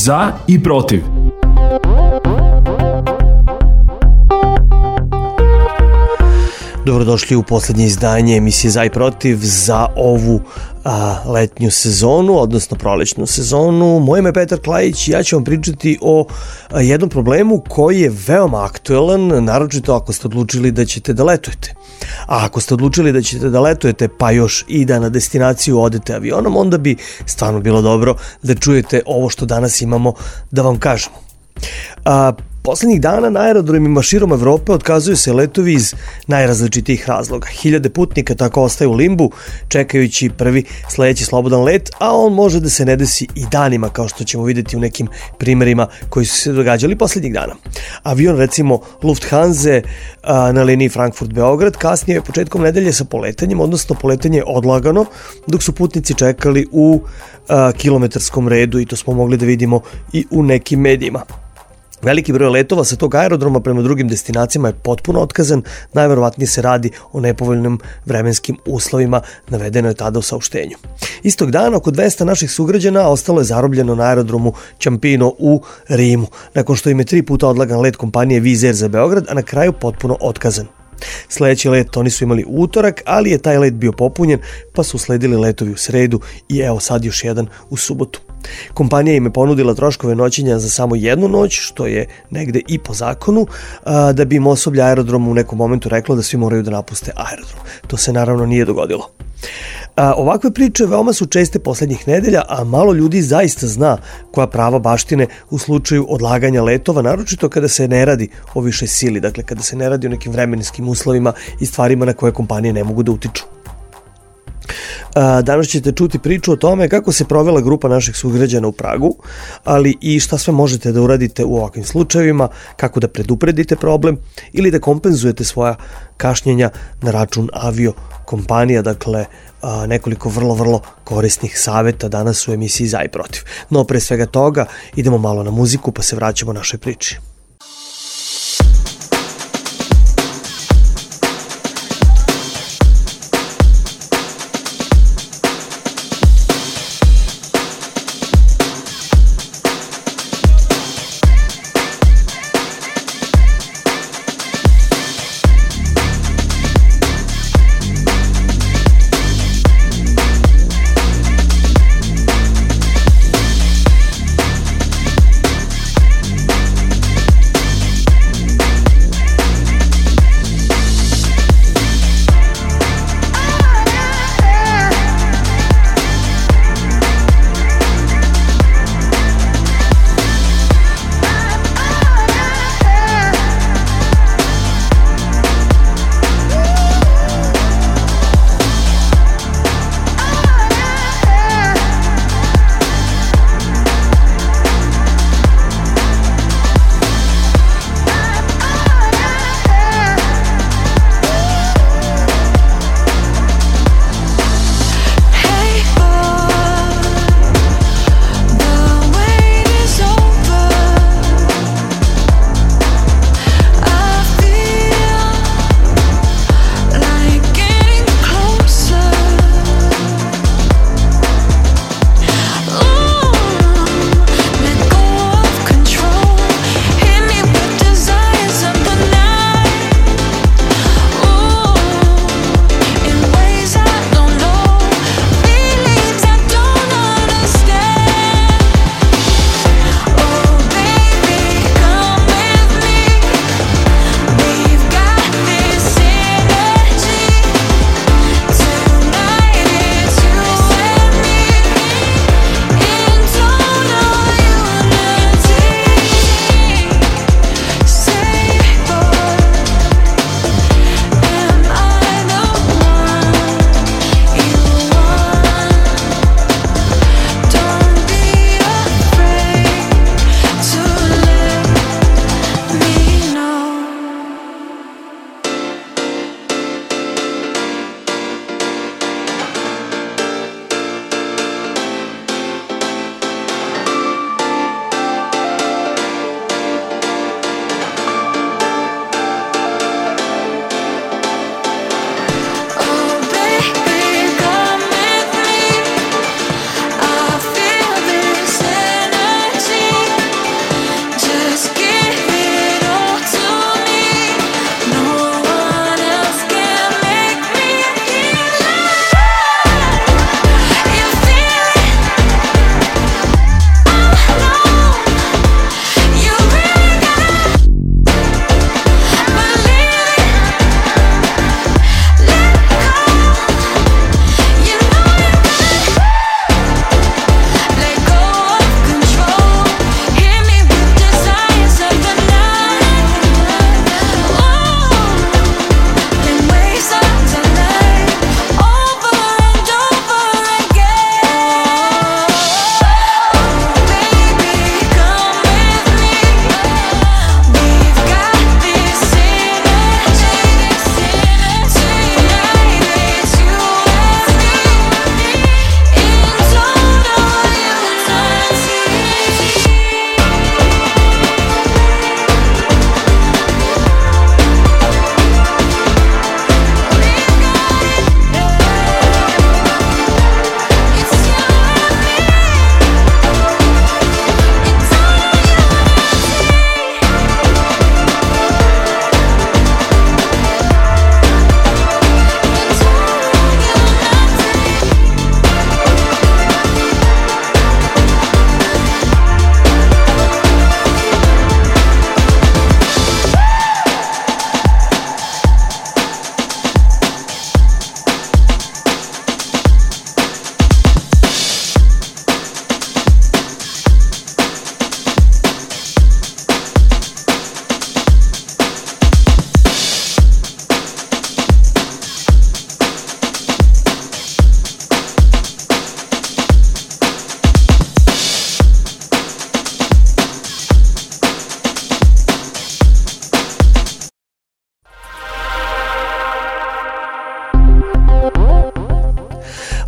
za i protiv. Dobrodošli u poslednje izdanje emisije Za i protiv za ovu letnju sezonu, odnosno prolećnu sezonu. Moje ime je Petar Klajić i ja ću vam pričati o jednom problemu koji je veoma aktuelan, naročito ako ste odlučili da ćete da letujete. A ako ste odlučili da ćete da letujete, pa još i da na destinaciju odete avionom, onda bi stvarno bilo dobro da čujete ovo što danas imamo da vam kažemo. Poslednjih dana na aerodromima širom Evrope otkazuju se letovi iz najrazličitijih razloga. Hiljade putnika tako ostaju u limbu, čekajući prvi sledeći slobodan let, a on može da se ne desi i danima, kao što ćemo videti u nekim primerima koji su se događali poslednjih dana. Avion, recimo Lufthansa na liniji Frankfurt-Beograd, kasnije je početkom nedelje sa poletanjem, odnosno poletanje je odlagano, dok su putnici čekali u kilometarskom redu, i to smo mogli da vidimo i u nekim medijima. Veliki broj letova sa tog aerodroma prema drugim destinacijama je potpuno otkazan, najverovatnije se radi o nepovoljnim vremenskim uslovima, navedeno je tada u saopštenju. Istog dana oko 200 naših sugrađana ostalo je zarobljeno na aerodromu Ciampino u Rimu, nakon što im je 3 puta odlagan let kompanije Wizz Air za Beograd, a na kraju potpuno otkazan. Sledeći let oni su imali u utorak, ali je taj let bio popunjen, pa su sledili letovi u sredu i evo sad još jedan u subotu. Kompanija im je ponudila troškove noćenja za samo jednu noć, što je negde i po zakonu, da bi im osoblje aerodroma u nekom momentu reklo da svi moraju da napuste aerodrom. To se naravno nije dogodilo. Ovakve priče veoma su česte poslednjih nedelja, a malo ljudi zaista zna koja prava baštine u slučaju odlaganja letova, naročito kada se ne radi o višoj sili, dakle kada se ne radi o nekim vremenskim uslovima i stvarima na koje kompanije ne mogu da utiču. Danas ćete čuti priču o tome kako se provela grupa naših sugrađana u Pragu, ali i šta sve možete da uradite u ovakvim slučajevima, kako da predupredite problem ili da kompenzujete svoja kašnjenja na račun avio kompanija, dakle nekoliko vrlo korisnih saveta danas u emisiji Za i protiv. No pre svega toga idemo malo na muziku pa se vraćamo našoj priči.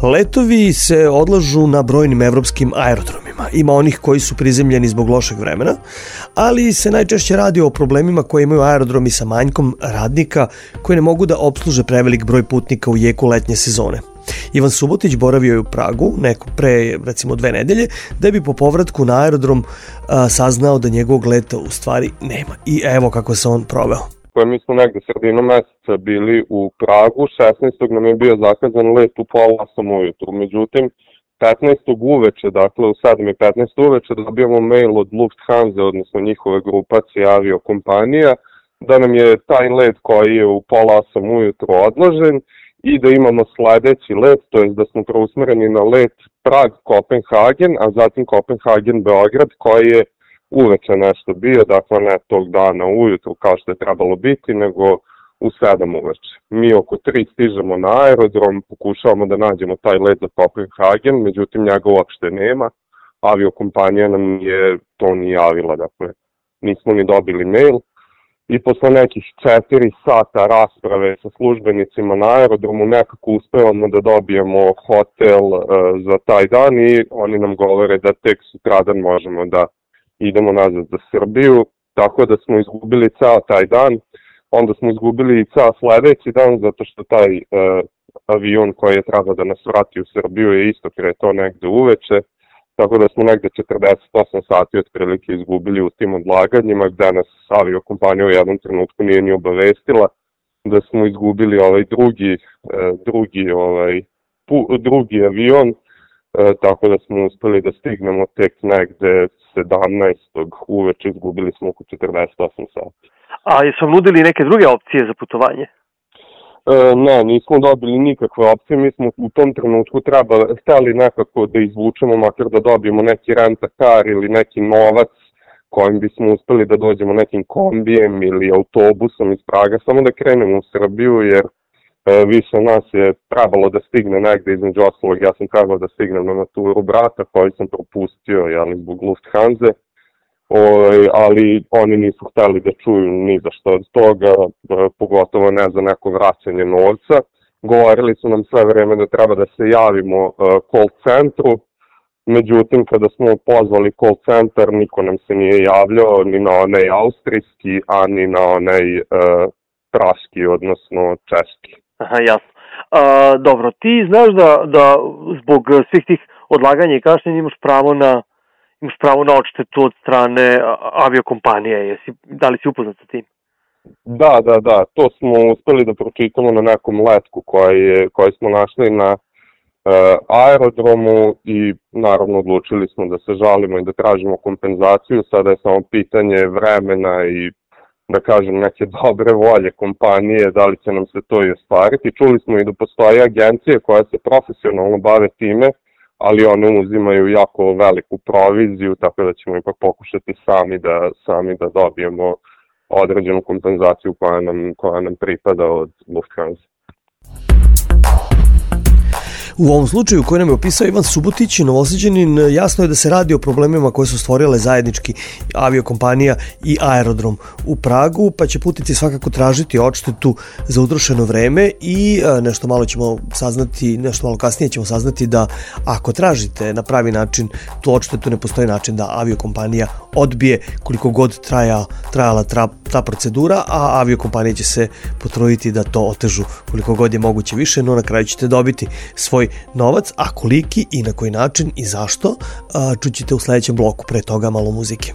Letovi se odlažu na brojnim evropskim aerodromima. Ima onih koji su prizemljeni zbog lošeg vremena, ali se najčešće radi o problemima koje imaju aerodromi sa manjkom radnika koji ne mogu da opsluže prevelik broj putnika u jeku letnje sezone. Ivan Subotić boravio je u Pragu pre recimo 2 nedelje da bi po povratku na aerodrom saznao da njegovog leta u stvari nema. I evo kako se on proveo. Mi smo negde sredinom meseca bili u Pragu, 16. nam je bio zakazan let u 7:30 ujutru. Međutim, 15. uveče, dakle u 7:15 uveče, dobijamo mail od Lufthansa, odnosno njihove grupacije aviokompanija, da nam je taj let koji je u 7:30 ujutru odložen i da imamo sledeći let, to je da smo preusmereni na let Prag-Kopenhagen, a zatim Kopenhagen-Beograd, koji je uveče nešto bio, dakle ne tog dana ujutru kao što je trebalo biti, nego u 7 uveče. Mi oko 3 stižemo na aerodrom, pokušavamo da nađemo taj let za Kopenhagen, međutim njega uopšte nema. Aviokompanija nam je to ni javila, dakle nismo ni dobili mail. I posle nekih 4 sata rasprave sa službenicima na aerodromu nekako uspevamo da dobijemo hotel za taj dan i oni nam govore da tek sutradan možemo da idemo nazad za Srbiju, tako da smo izgubili ceo taj dan. Onda smo izgubili i ceo sledeći dan zato što taj avion koji je trebao da nas vrati u Srbiju je isto kretao negde uveče. Tako da smo negde 48 sati otprilike izgubili u tim odlaganjima, gde nas aviokompanija u jednom trenutku nije ni obavestila da smo izgubili ovaj drugi avion, tako da smo uspeli da stignemo tek negde 17. uveče, izgubili smo oko 48 sati. A jesu vam nudili neke druge opcije za putovanje? Ne, nismo dobili nikakve opcije, mi smo u tom trenutku hteli nekako da izvučemo, makar da dobijemo neki rent-a-car ili neki novac kojim bismo uspeli da dođemo nekim kombijem ili autobusom iz Praga, samo da krenemo u Srbiju, jer više nas je trebalo da stigne negde, između ostalog ja sam trebao da stignem na maturu brata koji sam propustio zbog Lufthansa. Ali oni nisu hteli da čuju ni za što od toga, pogotovo ne za neko vraćanje novca. Govorili su nam sve vreme da treba da se javimo call centru, međutim kada smo pozvali call centar niko nam se nije javljao, ni na onaj austrijski, a ni na onaj praški, odnosno češki. Aha, jasno. Dobro, ti znaš da zbog svih tih odlaganja i kašnjenja imaš pravo na odštetu od strane aviokompanije. Da li si upoznat sa tim? Da, to smo uspeli da pročitamo na nekom letku koji smo našli na aerodromu i naravno odlučili smo da se žalimo i da tražimo kompenzaciju. Sada je samo pitanje vremena i da kažem neke dobre volje kompanije, da li će nam se to i ostvariti. Čuli smo i da postoje agencije koje se profesionalno bave time, ali one uzimaju jako veliku proviziju, tako da ćemo ipak pokušati sami da dobijemo određenu kompenzaciju koja nam pripada od Lufthansa. U ovom slučaju koji nam je opisao Ivan Subotić, Novosađanin, jasno je da se radi o problemima koje su stvorile zajednički aviokompanija i aerodrom u Pragu, pa će putnici svakako tražiti odštetu za utrošeno vreme i nešto malo kasnije ćemo saznati da ako tražite na pravi način tu odštetu, ne postoji način da aviokompanija odbije koliko god trajala ta procedura, a aviokompanije će se potruditi da to otežu koliko god je moguće više, no na kraju ćete dobiti svoj novac, a koliki i na koji način i zašto čućete u sledećem bloku, pre toga malo muzike.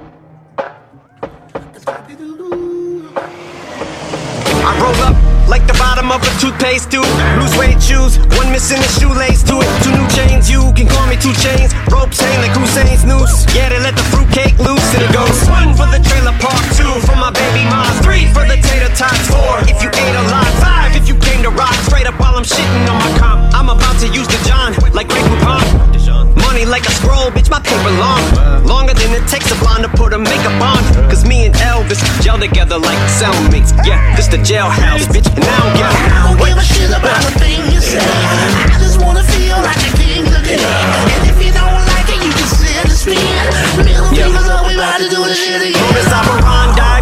Like the bottom of a toothpaste tube. Lose weight shoes, one missing a shoelace to it. 2 new chains, you can call me 2 chains. Ropes hang like Hussein's noose. Yeah, they let the fruitcake loose and it goes 1 for the trailer park, 2 for my baby mom, 3 for the tater tots, 4 if you ate a lot, 5 if you came to rock straight up while I'm shitting on my comp. I'm about to use the John like Greg Poupon. Money like a scroll, bitch, my paper long. Longer than it takes a blonde to put her makeup on. Cause me and Elvis gel together like cellmates. Yeah, this the jailhouse, bitch, and I don't give a shit about a thing you say. I just wanna feel like a king again. And if you don't like it, you can send a spin. Middle fingers up, we about to do this shit again. Bonus operandi, bottle of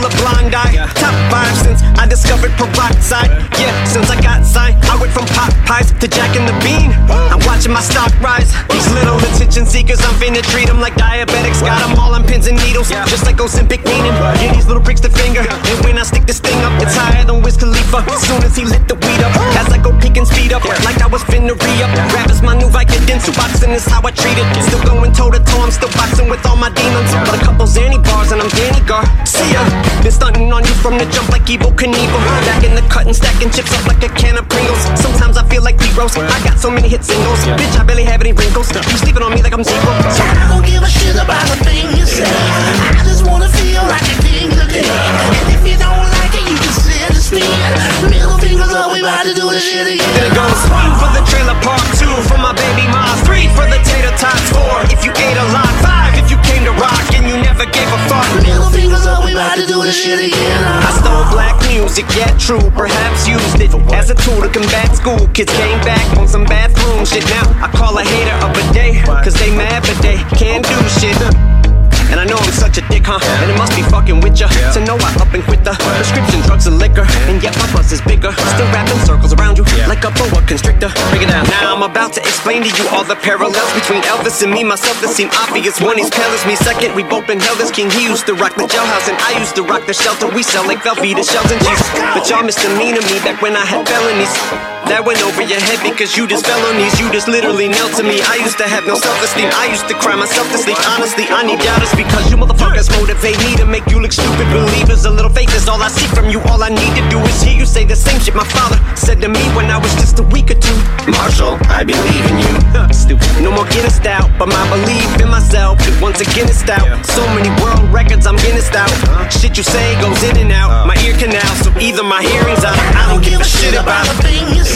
a blind eye. Top 5 since I discovered peroxide. Yeah, since I got signed, I went from Popeyes to Jack and the Bean. I'm watching my stock rise. These little attention seekers, I'm finna treat them like diabetics. Got them all on pins and needles, just like Ozempic meaning. Yeah, these little pricks the finger, and when I stick this thing up, it's higher than Wiz Khalifa. As soon as he lit the weed up, as I go peek and speed up, like I was finna re-up. Rap is my new Vicodin, so boxing is how I treat it. Still going toe-to-toe, I'm still boxing with all my demons. But a couple Zanny bars and I'm Danny Gar. See ya, been stunting on you from the jump like Evel Knievel. Back in the cut and stacking chips up like a can of Pringles. Sometimes I feel like D-Rose, I got so many hit singles. Bitch, I barely have any wrinkles. You sleeping on me like I'm zero. So I don't give a shit about a thing you say. I just wanna feel like a king today. And if you don't like it, you can send a spin. Middle fingers up, we about to do this shit again. Then it goes 1 for the trailer park, 2 for my baby mom, 3 for the tater tots, 4 if you ate a lot, 5 if you came to rock and you never gave a fuck. Middle fingers up, we about to do this shit again. I stole black music, yeah true, perhaps used it as a tool to combat school. Kids came back on some bathroom shit. Now I call a hater of a day, cause they mad but they can't do shit. And I know I'm such a dick, huh? And it must be fucking with ya to know I up and quit the prescription drugs and liquor. And yet my buzz is bigger, still wrapping circles around you like a boa constrictor. Break it down. Now I'm about to explain to you all the parallels between Elvis and me. Myself that seem obvious. One, he's pale as me. Second, we both been held as king. He used to rock the jailhouse and I used to rock the shelter. We sell like Velveeta shells and cheese. But y'all misdemeanor me back when I had felonies. That went over your head because you just fell on these. You just literally knelt to me. I used to have no self-esteem. I used to cry myself to sleep. Honestly, I need y'all to speak, cause you motherfuckers motivate me to make you look stupid. Believers, a little faith is all I see from you. All I need to do is hear you say the same shit my father said to me when I was just a week or two. Marshall, I believe in you. Stupid. No more Guinness out, but my belief in myself is once again it's out. So many world records, I'm Guinness out. Shit you say goes in and out my ear canal, so either my hearing's out. I don't give a shit about a thing you say.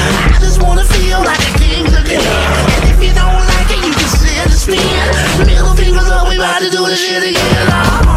I just wanna feel like a king again. And if you don't like it, you can send a spin. Middle fingers up, we about to do this shit again.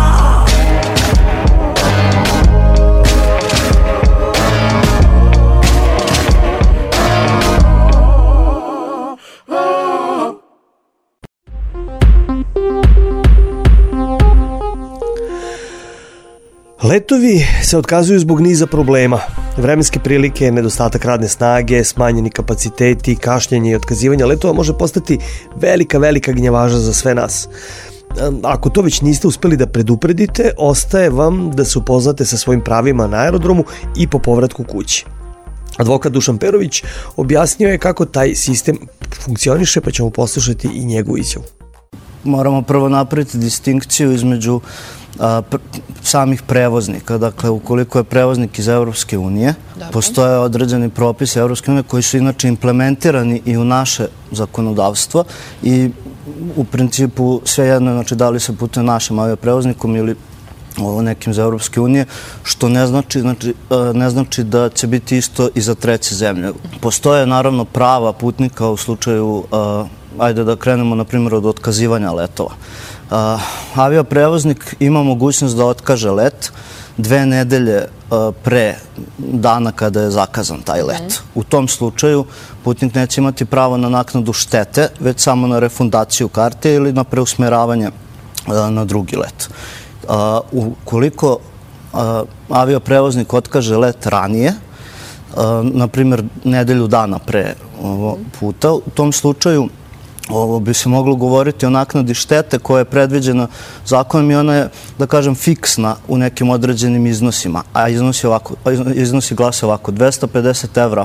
Letovi se otkazuju zbog niza problema. Vremenske prilike, nedostatak radne snage, smanjeni kapaciteti, kašnjenje i otkazivanje letova može postati velika gnjavaža za sve nas. Ako to već niste uspeli da predupredite, ostaje vam da se upoznate sa svojim pravima na aerodromu i po povratku kući. Advokat Dušan Perović objasnio je kako taj sistem funkcioniše, pa ćemo poslušati i njegovu izjavu. Moramo prvo napraviti distinkciju između samih prevoznika. Dakle, ukoliko je prevoznik iz Evropske unije, postoje određeni propisi Evropske unije koji su inače implementirani i u naše zakonodavstvo i u principu svejedno, znači da li se putuje našim avioprevoznikom ili nekim za Evropske unije, što ne znači da će biti isto i za treće zemlje. Postoje naravno prava putnika u slučaju, ajde da krenemo na primjer od otkazivanja letova. Avioprevoznik ima mogućnost da otkaže let 2 nedelje pre dana kada je zakazan taj let. U tom slučaju putnik neće imati pravo na naknadu štete, već samo na refundaciju karte ili na preusmjeravanje na drugi let. Ukoliko avioprevoznik otkaže let ranije, na primjer nedelju dana pre puta, u tom slučaju ovo bi se moglo govoriti o naknadi štete koja je predviđena zakonom i ona je, da kažem, fiksna u nekim određenim iznosima. A iznosi glase ovako: 250 evra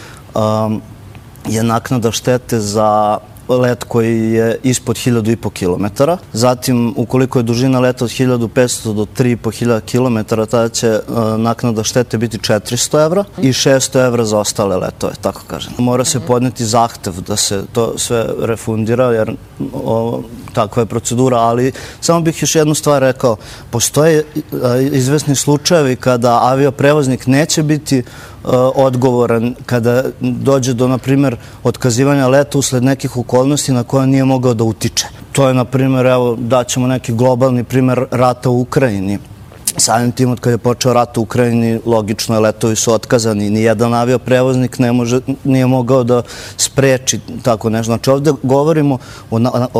je naknada štete za let koji je ispod 1.500 km. Zatim, ukoliko je dužina leta od 1.500 do 3.500 km, tada će naknada štete biti 400 evra i 600 evra za ostale letove, tako kažem. Mora se podneti zahtev da se to sve refundira, jer takva je procedura, ali samo bih još jednu stvar rekao. Postoje izvesni slučajevi kada avioprevoznik neće biti odgovoran kada dođe do, na primjer, otkazivanja leta usled nekih okolnosti na koje nije mogao da utiče. To je, na primjer, evo, daćemo neki globalni primjer rata u Ukrajini. Samim tim, od kada je počeo rat u Ukrajini, logično je, letovi su otkazani. Nijedan avioprevoznik nije mogao da spreči tako nešto. Znači, ovdje govorimo o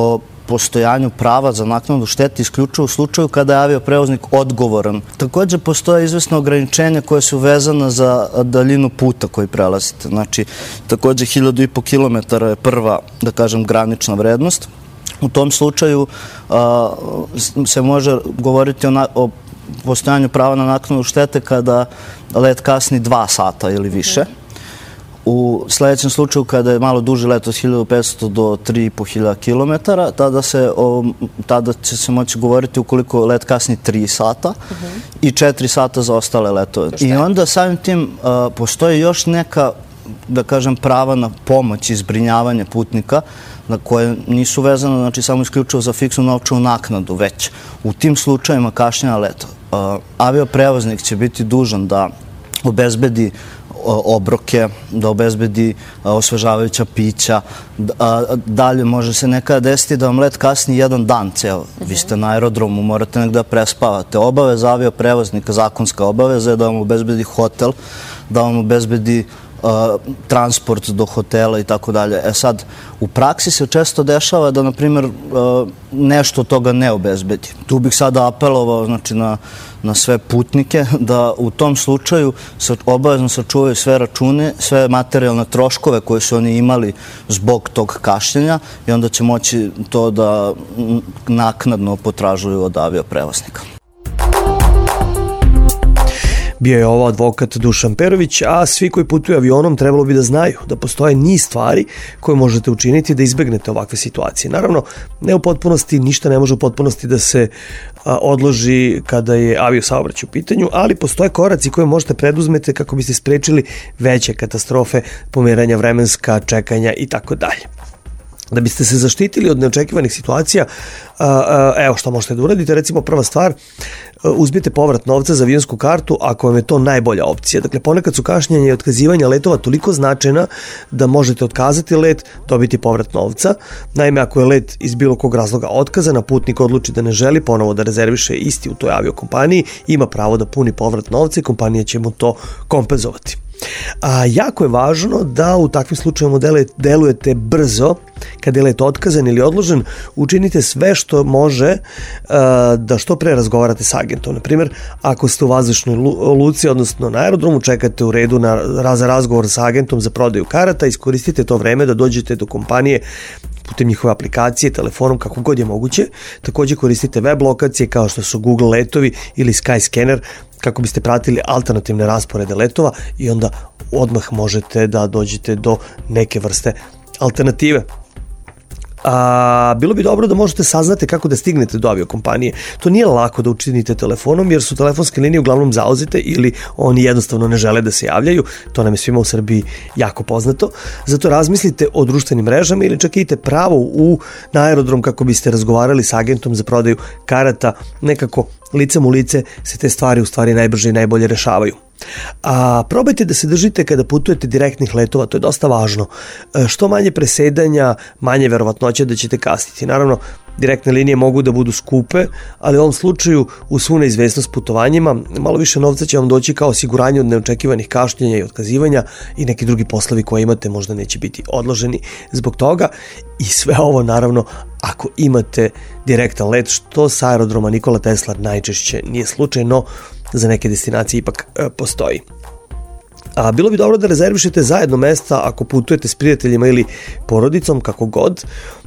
postojanju prava za naknadu štete isključivo u slučaju kada je avioprevoznik odgovoran. Takođe postoje izvesno ograničenja koje su vezana za daljinu puta koji prelazite. Znači, takođe 1500 km je prva, da kažem, granična vrednost. U tom slučaju se može govoriti o postojanju prava na naknadu štete kada let kasni 2 sata ili više. U sledećem slučaju, kada je malo duži let od 1500 do 3500 km, tada će se moći govoriti ukoliko let kasni 3 sata i 4 sata za ostale letove. I onda samim tim postoji još neka, da kažem, prava na pomoć i zbrinjavanje putnika na koje nisu vezane, znači samo isključivo za fiksnu novčanu naknadu, već u tim slučajima kašnjenja leta avioprevoznik će biti dužan da obezbedi obroke, da obezbedi osvežavajuća pića. Dalje može se nekada desiti da vam let kasni 1 dan ceo. Vi ste na aerodromu, morate negde da prespavate. Obaveza avioprevoznika, zakonska obaveza je da vam obezbedi hotel, da vam obezbedi transport do hotela i tako dalje. Sad, u praksi se često dešava da, na primjer, nešto od toga ne obezbedi. Tu bih sada apelovao, znači, na sve putnike da u tom slučaju obavezno sačuvaju sve račune, sve materijalne troškove koje su oni imali zbog tog kašnjenja i onda će moći to da naknadno potražuju od avioprevoznika. Bio je ovo advokat Dušan Perović, a svi koji putuju avionom trebalo bi da znaju da postoje niz stvari koje možete učiniti da izbegnete ovakve situacije. Naravno, ne u potpunosti, ništa ne može u potpunosti da se odloži kada je aviosaobraćaj u pitanju, ali postoje koraci koje možete preduzmete kako biste sprečili veće katastrofe, pomeranja vremenska, čekanja i tako dalje. Da biste se zaštitili od neočekivanih situacija, evo što možete da uradite. Recimo, prva stvar, uzmite povrat novca za avionsku kartu ako vam je to najbolja opcija. Dakle, ponekad su kašnjenja i otkazivanja letova toliko značajna da možete otkazati let, dobiti povrat novca. Naime, ako je let iz bilo kog razloga otkazan, a putnik odluči da ne želi ponovo da rezerviše isti u toj aviokompaniji, ima pravo da puni povrat novca i kompanija će mu to kompenzovati. Jako je važno da u takvim slučajima delujete brzo. Kada je let otkazan ili odložen, učinite sve što može da što pre razgovarate s agentom. Naprimjer, ako ste u vazdušnoj luci, odnosno na aerodromu, čekate u redu za razgovor sa agentom za prodaju karata, iskoristite to vreme da dođete do kompanije putem njihove aplikacije, telefonom, kako god je moguće. Takođe koristite web lokacije kao što su Google letovi ili Skyscanner kako biste pratili alternativne rasporede letova i onda odmah možete da dođete do neke vrste alternative. Bilo bi dobro da možete saznate kako da stignete do aviokompanije. To nije lako da učinite telefonom jer su telefonske linije uglavnom zauzete ili oni jednostavno ne žele da se javljaju. To nam je svima u Srbiji jako poznato. Zato razmislite o društvenim mrežama ili čak idite pravo na aerodrom kako biste razgovarali sa agentom za prodaju karata. Nekako licem u lice se te stvari u stvari najbrže i najbolje rešavaju. Probajte da se držite kada putujete direktnih letova, to je dosta važno. Što manje presedanja, manje verovatnoće da ćete kasniti. Naravno, direktne linije mogu da budu skupe, ali u ovom slučaju u svu neizvesnost putovanjima malo više novca će vam doći kao osiguranje od neočekivanih kašnjenja i otkazivanja i neki drugi poslovi koje imate možda neće biti odloženi zbog toga. I sve ovo naravno ako imate direktan let, što sa aerodroma Nikola Tesla najčešće nije slučaj, no za neke destinacije ipak postoji. Bilo bi dobro da rezervišete zajedno mesta ako putujete s prijateljima ili porodicom, kako god,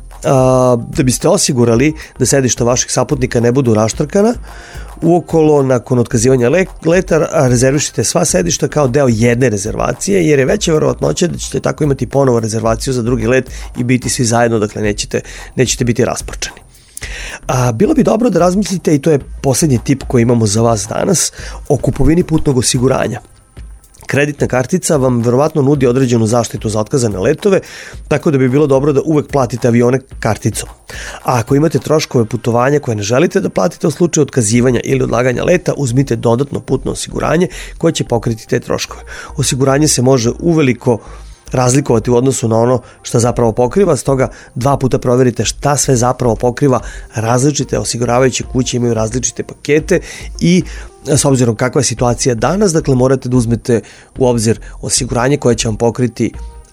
da biste osigurali da sedišta vaših saputnika ne budu raštrkana. Uokolo, nakon otkazivanja leta, rezervišite sva sedišta kao deo jedne rezervacije, jer je veća verovatnoća da ćete tako imati ponovo rezervaciju za drugi let i biti svi zajedno, dakle nećete biti rasprčani. Bilo bi dobro da razmislite, i to je posljednji tip koji imamo za vas danas, o kupovini putnog osiguranja. Kreditna kartica vam verovatno nudi određenu zaštitu za otkazane letove, tako da bi bilo dobro da uvek platite avione karticom. A ako imate troškove putovanja koje ne želite da platite u slučaju otkazivanja ili odlaganja leta, uzmite dodatno putno osiguranje koje će pokriti te troškove. Osiguranje se može uveliko razlikovati u odnosu na ono što zapravo pokriva, stoga 2 puta proverite šta sve zapravo pokriva. Različite osiguravajuće kuće imaju različite pakete i s obzirom kakva je situacija danas, dakle morate da uzmete u obzir osiguranje koje će vam pokriti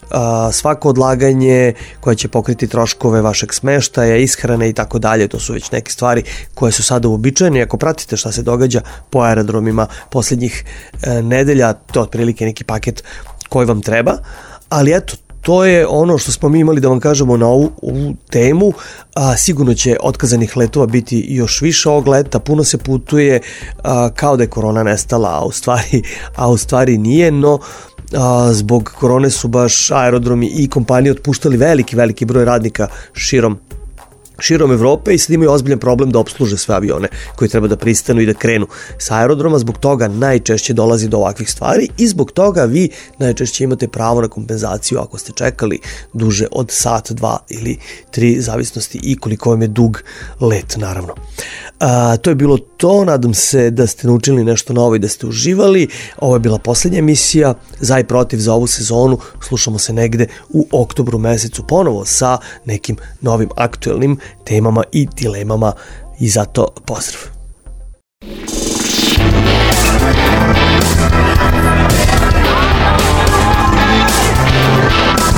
svako odlaganje koje će pokriti troškove vašeg smeštaja, ishrane i tako dalje, to su već neke stvari koje su sada uobičajene. Ako pratite šta se događa po aerodromima posljednjih nedelja, to je otprilike neki paket koji vam treba, ali eto, to je ono što smo mi imali da vam kažemo na ovu temu. Sigurno će otkazanih letova biti još više ovog leta, puno se putuje, kao da je korona nestala, a u stvari nije, no zbog korone su baš aerodromi i kompanije otpuštali veliki broj radnika širom Evrope i sad imaju ozbiljan problem da opsluže sve avione koji treba da pristanu i da krenu sa aerodroma. Zbog toga najčešće dolazi do ovakvih stvari i zbog toga vi najčešće imate pravo na kompenzaciju ako ste čekali duže od sat, 2 ili 3, zavisnosti i koliko vam je dug let, naravno. To je bilo to, nadam se da ste naučili nešto novo i da ste uživali. Ovo je bila posljednja emisija Za i protiv za ovu sezonu. Slušamo se negde u oktobru mesecu ponovo sa nekim novim aktuelnim temama i dilemama i zato pozdrav.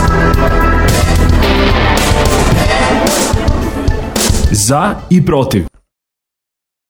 Za i protiv.